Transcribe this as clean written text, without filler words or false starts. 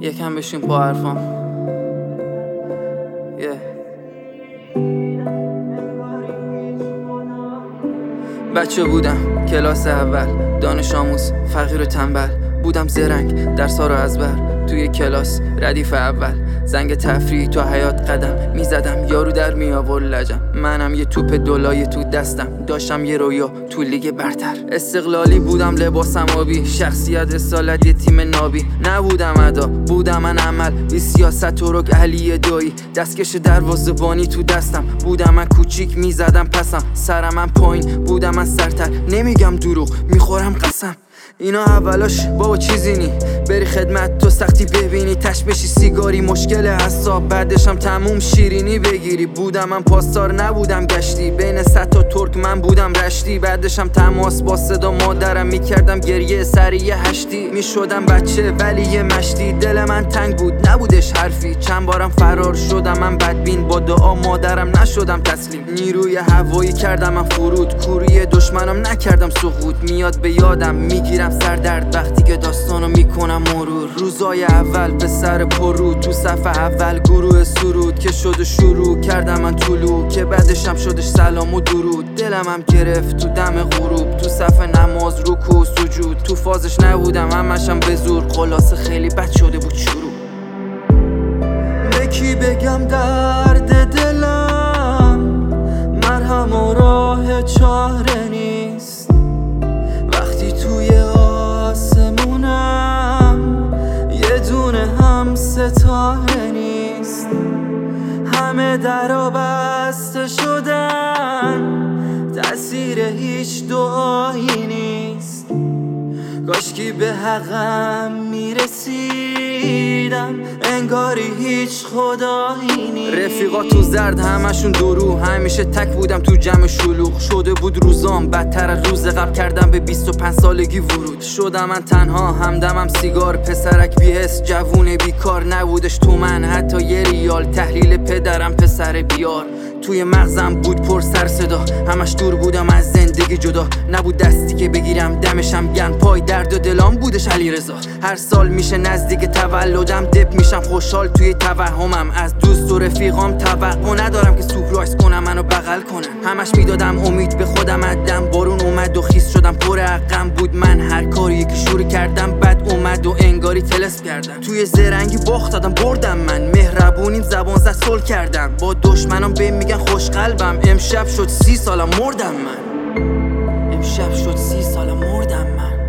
یکم بشین پا حرفام. بچه بودم کلاس اول، دانش آموز فقیر و تنبل. بودم زرنگ درسا رو از بر، توی کلاس ردیف اول. زنگ تفریح تو حیات قدم میزدم، یارو در میآورد لجم. منم یه توپ دولای تو دستم، داشتم یه رویا تو لیگ برتر. استقلالی بودم لباسم آبی، شخصیت اصالت یه تیم نابی. نبودم ادا بودم من عمل، بی سیاست و رک علی دایی. دستکش دروازه‌بانی تو دستم، بودم من کوچیک میزدم پسم. سرم من پایین بودم من سرتر، نمیگم دروغ میخورم قسم. اینا اولاش بابا چیزی نی، بری خدمت تو سختی ببینی. تش بشی سیگاری مشکل حساب، بعدشم تموم شیرینی بگیری. بودم من پاسدار نبودم گشتی، بین 100 تا ترک من بودم رشتی. بعدشم تماس با صدا مادرم میکردم گریه سریع هشتی. میشدم بچه ولی یه مشتی، دل من تنگ بود نبودش حرفی. چند بارم فرار شدم من بدبین، با دعا مادرم نشدم تسلیم. نیروی هوایی کردم من فرود، کوری دشمنم نکردم سقوط. میاد به یادم میگیرم سردرد وقتی که داستانو میکنم مرور. روزای اول به سر پرو، تو صف اول گروه سرود که شد شروع کردم من طلوع، که بعدشم شدش سلام و درود. دلم هم گرفت تو دم غروب، تو صف نماز رکوع و سجود. تو فازش نبودم همشم به زور، خلاصه خیلی بد شده بود شروع. یکی بگم درد دلم، مرهم و راه چاره نیست. وقتی توی آسمونم یه دونه هم ستاره نیست. همه درا بسته شدن، تأثیر هیچ دعایی نیست. کاشکی به حقم میرسیدم، انگاری هیچ خدایی نیست. رفیقا تو زرد همشون درو، همیشه تک بودم تو جمع شلوغ. شده بود روزام بدتر از روز قبل، کردم به 25 سالگی ورود. شدم من تنها همدمم سیگار، پسرک بی‌حس جوون بیکار. نبودش تو من حتی یه ریال، تحلیل پدرم پسر بیار. توی مغزم بود پر سر صدا، همش دور بودم از زندگی جدا. نبود دستی که بگیرم دمشم گن، پای درد و دلام بودش علیرضا. هر سال میشه نزدیک تولدم، دپ میشم خوشحال توی توهمم. از دوست و رفیقام توقع ندارم که سورپرایز کنم منو بغل کنم. همش میدادم امید به خودم عدم، بارون اومد و خیس شدم پر عقم. بود من هر کاری که شروع کردم بد اومد و انگاری تلس کردم. توی زرنگی باخت دادم بردم من، مهربونیم زبان زد صلح کردم. با دشمنام بهم میگن خوش قلبم، امشب شد 30 سالم مردم من. امشب شد 30 سالم مردم من.